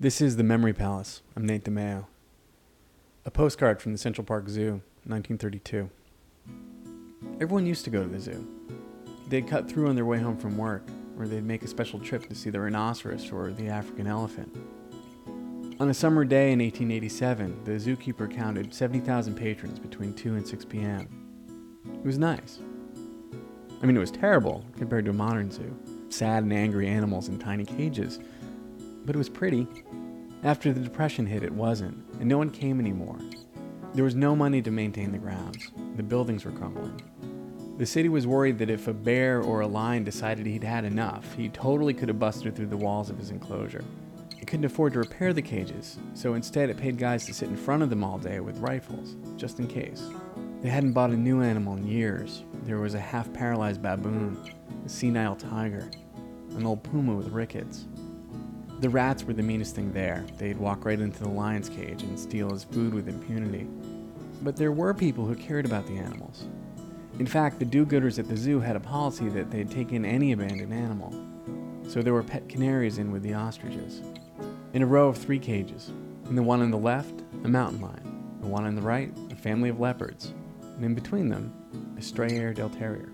This is the Memory Palace. I'm Nate DeMeo. A postcard from the Central Park Zoo, 1932. Everyone used to go to the zoo. They'd cut through on their way home from work, or they'd make a special trip to see the rhinoceros or the African elephant. On a summer day in 1887, the zookeeper counted 70,000 patrons between 2 and 6 p.m. It was nice. I mean, it was terrible compared to a modern zoo. Sad and angry animals in tiny cages. But it was pretty. After the Depression hit, it wasn't, and no one came anymore. There was no money to maintain the grounds. The buildings were crumbling. The city was worried that if a bear or a lion decided he'd had enough, he totally could have busted through the walls of his enclosure. It couldn't afford to repair the cages, so instead it paid guys to sit in front of them all day with rifles, just in case. They hadn't bought a new animal in years. There was a half-paralyzed baboon, a senile tiger, an old puma with rickets. The rats were the meanest thing there. They'd walk right into the lion's cage and steal his food with impunity. But there were people who cared about the animals. In fact, the do-gooders at the zoo had a policy that they'd take in any abandoned animal. So there were pet canaries in with the ostriches. In a row of 3 cages. In the one on the left, a mountain lion. The one on the right, a family of leopards. And in between them, a stray Airedale Terrier.